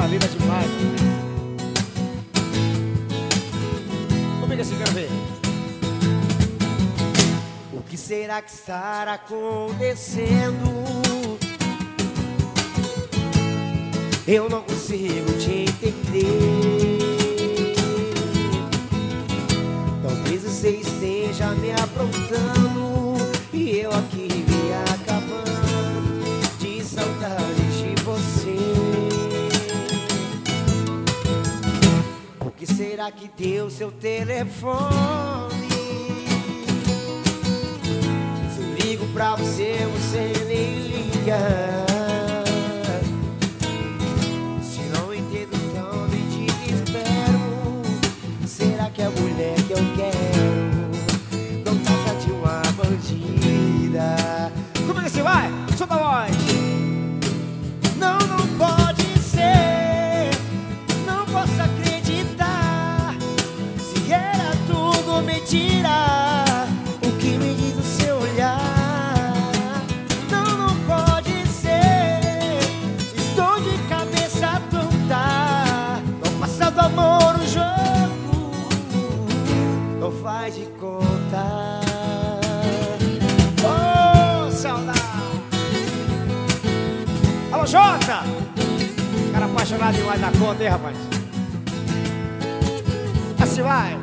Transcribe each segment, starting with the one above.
Coisa linda demais. Comigo assim, quero ver. O que será que está acontecendo? Eu não consigo te entender. Talvez você esteja me aprontando e eu aqui me acabando de saudades de você. O que será que deu seu telefone? Se eu ligo pra você, você nem liga. Que a mulher que eu quero não passa de uma bandida. Como é que você vai? Solta a voz. Não, não pode ser. Não posso acreditar. Se era tudo mentira, o que me diz o seu olhar? Não, não pode ser. Estou de cabeça tonta. Não passa do amor o jogo. Não faz de conta. Oh, saudade. Alô, Jota. Cara apaixonado demais da conta, hein, rapaz? Assim vai.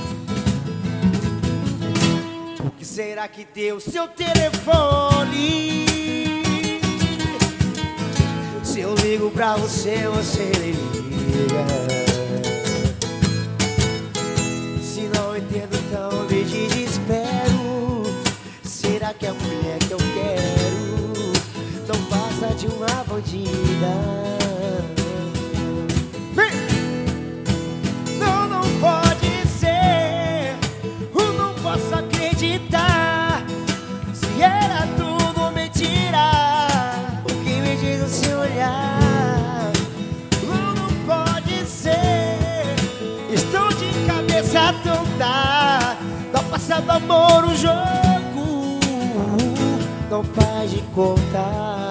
O que será que deu seu telefone? Se eu ligo pra você, você nem liga. Entendo tão de desespero. Será que a mulher que eu quero não passa de uma bandida? Não, não pode ser. Eu não posso acreditar. Se era tudo mentira, o que me diz o seu olhar? Não, não pode ser. Estou de cabeça tonta. Não passa do amor o jogo. Não faz de conta.